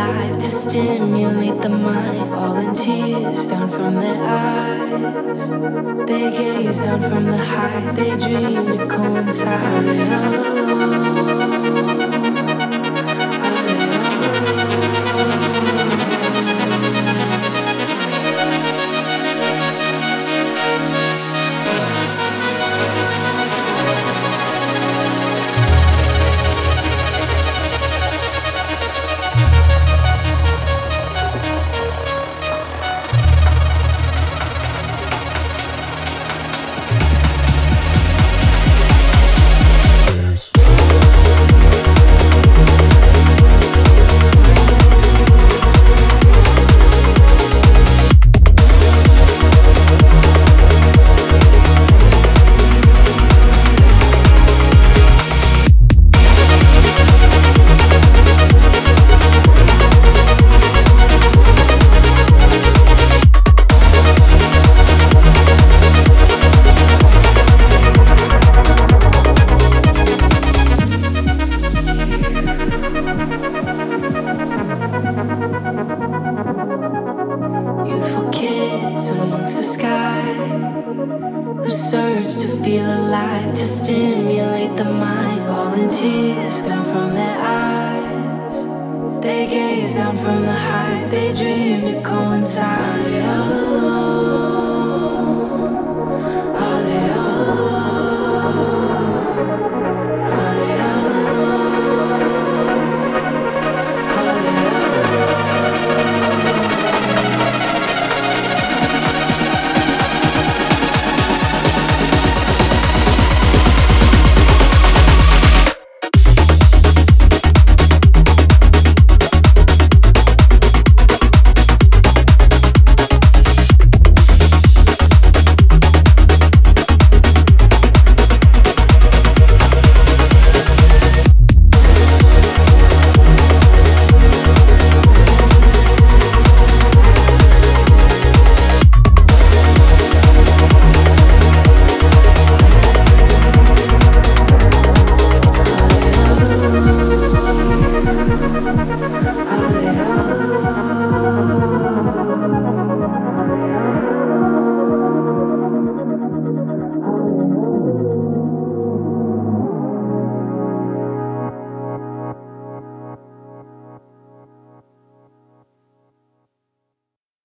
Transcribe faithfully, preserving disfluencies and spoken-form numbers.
alive, to stimulate the mind, falling tears down from their eyes. They gaze down from the heights, they dream to coincide. Are they all alone? Are they all alone? Youthful kids amongst the sky, who search to feel alive, to stimulate the mind, falling tears down from their eyes. They gaze down from the heights, they dream to coincide.